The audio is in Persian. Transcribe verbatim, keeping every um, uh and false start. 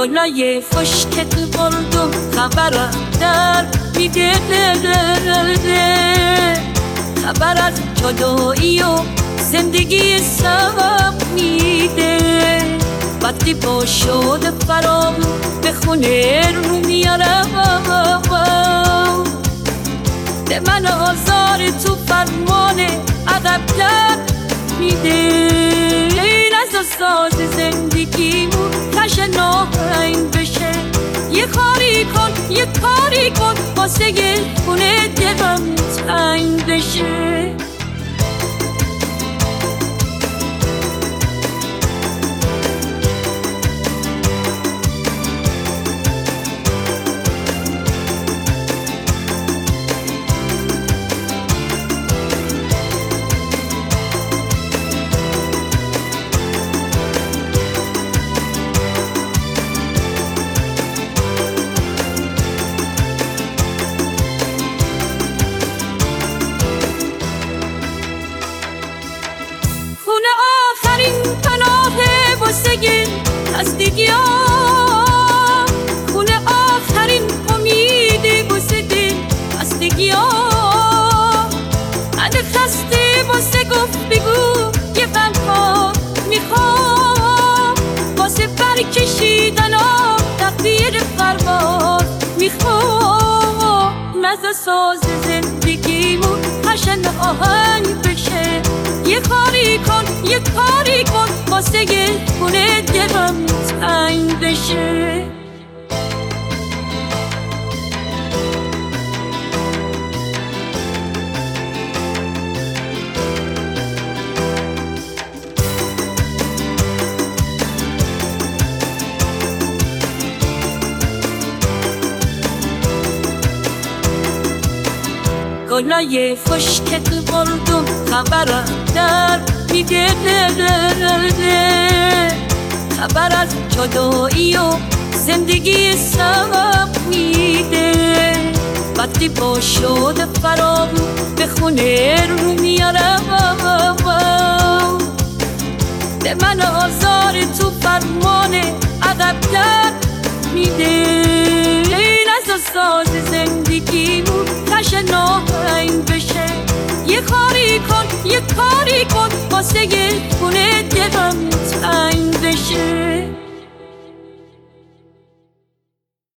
گلای خشکت بردم خبرم در میده، خبر از جدایی و زندگی سبب میده. وقتی با شده فرام به خونه رو میارم، ده من آزار تو فرمان عقب در میده. از ساز زندگیمون کش ناهنگ بشه، یه کاری کن یه کاری کن واسه یه خونه دلم تنگ بشه. خستگی ها خونه آخرین امیدی واسه دل، خستگی ها اگه خسته واسه گفتگو یه غمها میخوام، واسه برکشیدن ها تقدیر پرواز میخوام. مزه ساز زندگیمون خشن آهنگ بشه، یه کاری کن یه کاری کن واسه یه خونه دلم تنگ بشه. گلای خشکت بردم خبرم در میده، خبر از جدایی و زندگی سبب میده. وقتی با شده فرام به خونه رو میارم، به من آزار تو فرمان عقب در میده. از ساز زندگیمون کش ناهنگ بشه، یه کاری کن یه کاری کن واسه یه خونه دلم